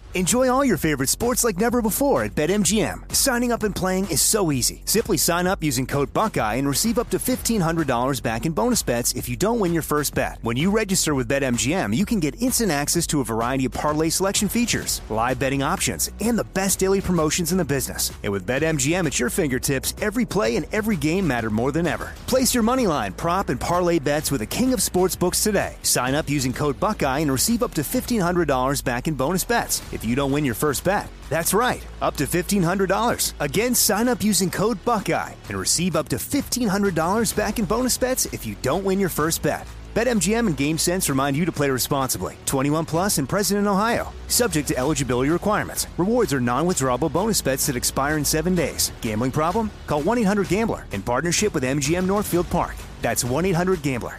Enjoy all your favorite sports like never before at BetMGM. Signing up and playing is so easy. Simply sign up using code Buckeye and receive up to $1,500 back in bonus bets if you don't win your first bet. When you register with BetMGM, you can get instant access to a variety of parlay selection features, live betting options, and the best daily promotions in the business. And with BetMGM at your fingertips, every play and every game matter more than ever. Place your moneyline, prop, and parlay bets with the king of sportsbooks today. Sign up using code Buckeye and receive up to $1,500 back in bonus bets if you don't win your first bet. That's right, up to $1,500. Again, sign up using code Buckeye and receive up to $1,500 back in bonus bets if you don't win your first bet. BetMGM and GameSense remind you to play responsibly. 21 plus and present in Ohio. Subject to eligibility requirements. Rewards are non-withdrawable bonus bets that expire in 7 days. Gambling problem? Call 1-800-GAMBLER in partnership with MGM Northfield Park. That's 1-800-GAMBLER.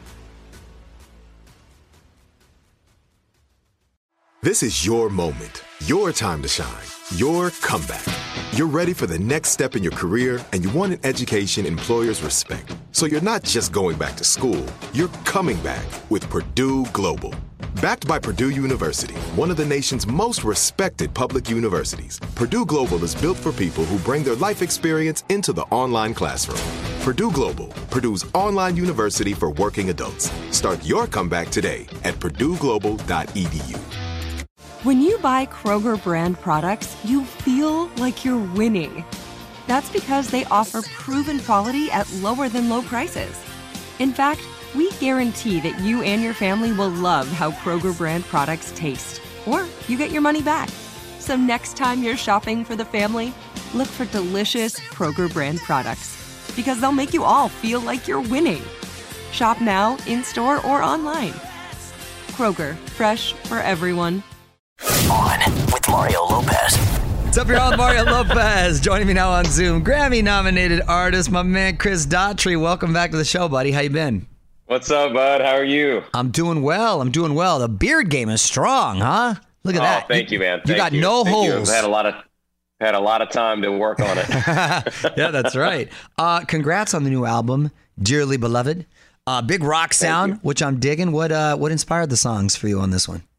This is your moment, your time to shine, your comeback. You're ready for the next step in your career, and you want an education employers respect. So you're not just going back to school, you're coming back with Purdue Global. Backed by Purdue University, one of the nation's most respected public universities, Purdue Global is built for people who bring their life experience into the online classroom. Purdue Global, Purdue's online university for working adults. Start your comeback today at purdueglobal.edu. When you buy Kroger brand products, you feel like you're winning. That's because they offer proven quality at lower than low prices. In fact, we guarantee that you and your family will love how Kroger brand products taste, or you get your money back. So next time you're shopping for the family, look for delicious Kroger brand products, because they'll make you all feel like you're winning. Shop now, in-store, or online. Kroger, fresh for everyone. On with Mario Lopez. What's up, y'all? Mario Lopez joining me now on Zoom. Grammy-nominated artist, my man Chris Daughtry. Welcome back to the show, buddy. How you been? What's up, bud? How are you? I'm doing well. The beard game is strong, huh? Look at that. Thank you, man. You got no holes. I've had a lot of time to work on it. Yeah, that's right. Congrats on the new album, Dearly Beloved. Big rock sound, which I'm digging. What inspired the songs for you on this one?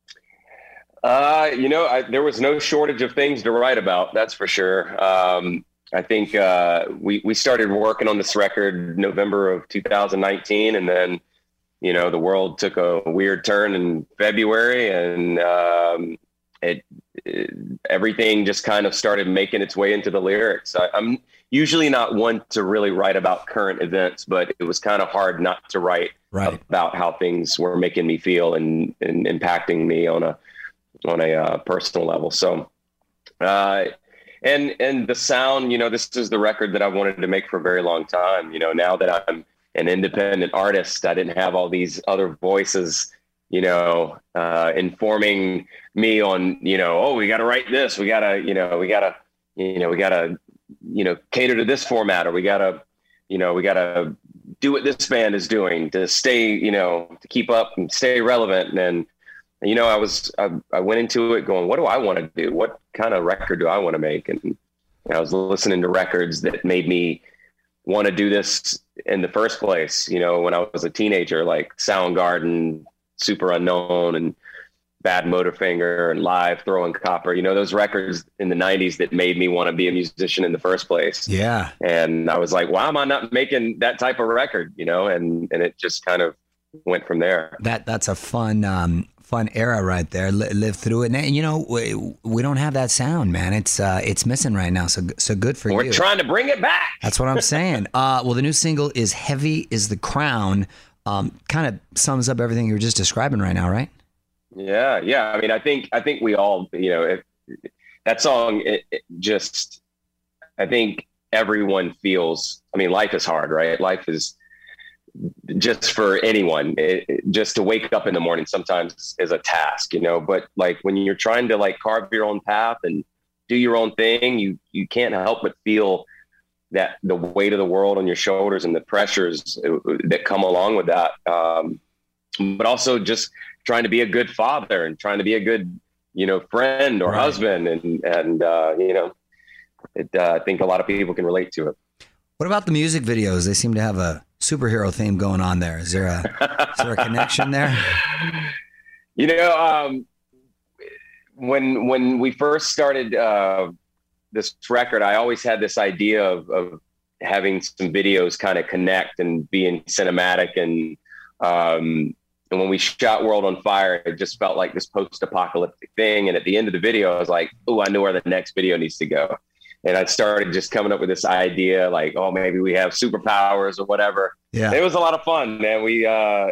There was no shortage of things to write about. That's for sure. I think we started working on this record November of 2019, and then the world took a weird turn in February, and everything just kind of started making its way into the lyrics. I'm usually not one to really write about current events, but it was kind of hard not to write about how things were making me feel and impacting me on a personal level. So, and the sound, this is the record that I wanted to make for a very long time. Now that I'm an independent artist, I didn't have all these other voices, informing me on, we got to write this, we got to cater to this format, or we got to do what this band is doing to stay, to keep up and stay relevant. And I went into it going, what do I want to do? What kind of record do I want to make? And I was listening to records that made me want to do this in the first place. When I was a teenager, like Soundgarden, Super Unknown, and Bad Motorfinger, and Live, Throwing Copper, those records in the 90s that made me want to be a musician in the first place. Yeah. And I was like, why am I not making that type of record? And it just kind of went from there. That's a fun era right there. Live through it. And we don't have that sound, man. It's missing right now. So good for you. We're trying to bring it back. That's what I'm saying. Well, the new single is Heavy is the Crown. Kind of sums up everything you were just describing right now, right? Yeah. I mean, I think we all, that song, I think everyone feels, life is hard, right? Life is, just for anyone, just to wake up in the morning sometimes is a task, but like when you're trying to like carve your own path and do your own thing, you can't help but feel that the weight of the world on your shoulders and the pressures that come along with that. But also just trying to be a good father and trying to be a good, friend or husband. And I think a lot of people can relate to it. What about the music videos? They seem to have a superhero theme going on there. Is there a connection there? when we first started this record, I always had this idea of having some videos kind of connect and being cinematic. And when we shot World on Fire, it just felt like this post-apocalyptic thing. And at the end of the video, I was like, oh, I know where the next video needs to go. And I started just coming up with this idea, like, oh, maybe we have superpowers or whatever. Yeah, it was a lot of fun, man. We,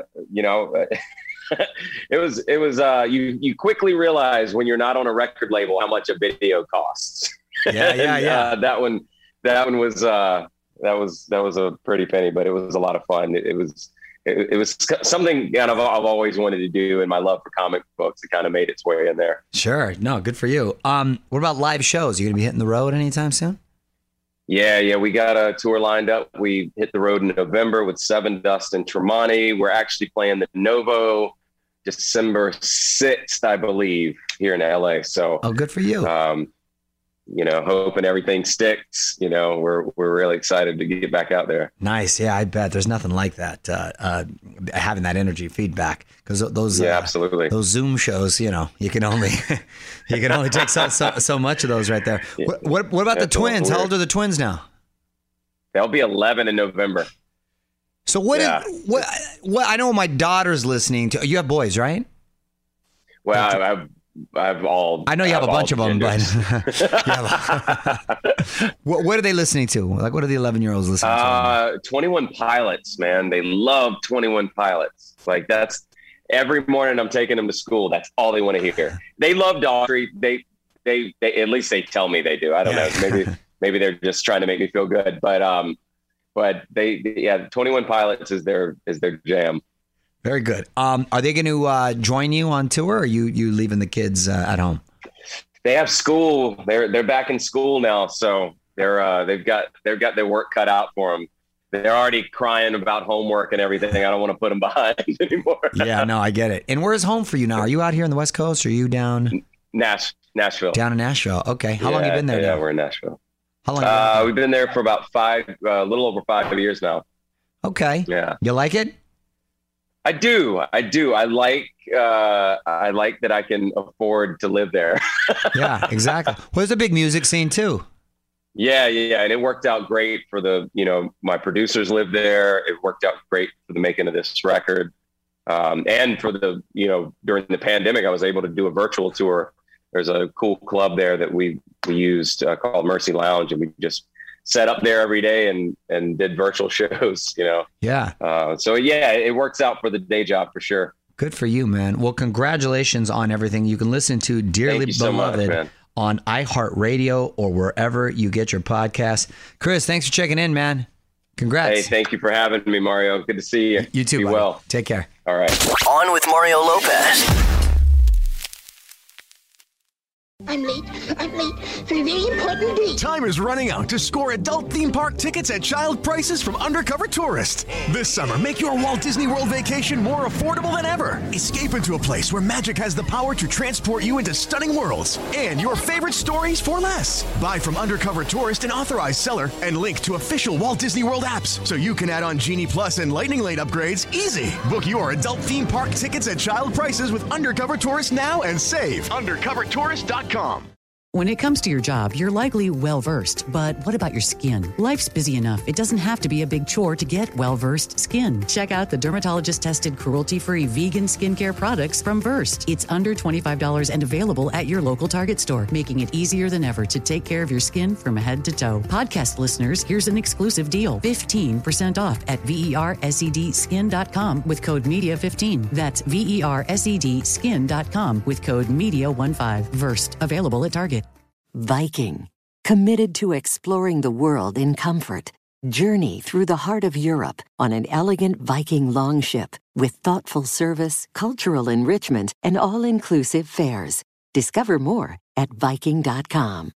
it was. You quickly realize when you're not on a record label how much a video costs. Yeah. That one was a pretty penny, but it was a lot of fun. It was something kind of I've always wanted to do, and my love for comic books, it kind of made its way in there. Sure. No, good for you. What about live shows? Are you going to be hitting the road anytime soon? Yeah. We got a tour lined up. We hit the road in November with Sevendust and Tremonti. We're actually playing the Novo December 6th, I believe, here in LA. So, good for you. Hoping everything sticks. We're really excited to get back out there. Nice. Yeah, I bet there's nothing like that. Having that energy feedback, because those absolutely, those Zoom shows, you can only take so much of those right there. Yeah. What about the twins? How old are the twins now? They'll be 11 in November. So what I know my daughter's listening to. You have boys, right? Well, I know you have a bunch of them, but what are they listening to? Like, what are the 11-year-olds listening to? 21 Pilots, man. They love 21 Pilots. Like, that's every morning I'm taking them to school. That's all they want to hear. They love Daughtry. They at least they tell me they do. I don't know. Maybe they're just trying to make me feel good. But 21 Pilots is their jam. Very good. Are they going to join you on tour, or are you leaving the kids at home? They have school. They're back in school now, so they've got their work cut out for them. They're already crying about homework and everything. I don't want to put them behind anymore. Yeah, no, I get it. And where's home for you now? Are you out here on the West Coast, or are you down? Nashville. Down in Nashville. Okay. How long have you been there? Yeah, now? We're in Nashville. How long? We've been there for about a little over 5 years now. Okay. Yeah. You like it? I do. I like that I can afford to live there. Yeah, exactly. Well, there's a big music scene too. Yeah. And it worked out great for my producers live there. It worked out great for the making of this record. And for during the pandemic, I was able to do a virtual tour. There's a cool club there that we used called Mercy Lounge, and we just set up there every day and did virtual shows, Yeah. It works out for the day job for sure. Good for you, man. Well, congratulations on everything. You can listen to Dearly Beloved on iHeartRadio or wherever you get your podcasts. Chris, thanks for checking in, man. Congrats. Hey, thank you for having me, Mario. Good to see you. You too, Be buddy. well. Take care. All right. On with Mario Lopez. I'm late for a very important date. Time is running out to score adult theme park tickets at child prices from Undercover Tourist. This summer, make your Walt Disney World vacation more affordable than ever. Escape into a place where magic has the power to transport you into stunning worlds and your favorite stories for less. Buy from Undercover Tourist, an authorized seller, and link to official Walt Disney World apps so you can add on Genie Plus and Lightning Lane upgrades easy. Book your adult theme park tickets at child prices with Undercover Tourist now and save. UndercoverTourist.com. When it comes to your job, you're likely well-versed. But what about your skin? Life's busy enough. It doesn't have to be a big chore to get well-versed skin. Check out the dermatologist-tested, cruelty-free vegan skincare products from Versed. It's under $25 and available at your local Target store, making it easier than ever to take care of your skin from head to toe. Podcast listeners, here's an exclusive deal. 15% off at VERSEDskin.com with code MEDIA15. That's VERSEDskin.com with code MEDIA15. Versed. Available at Target. Viking, committed to exploring the world in comfort. Journey through the heart of Europe on an elegant Viking longship with thoughtful service, cultural enrichment, and all-inclusive fares. Discover more at Viking.com.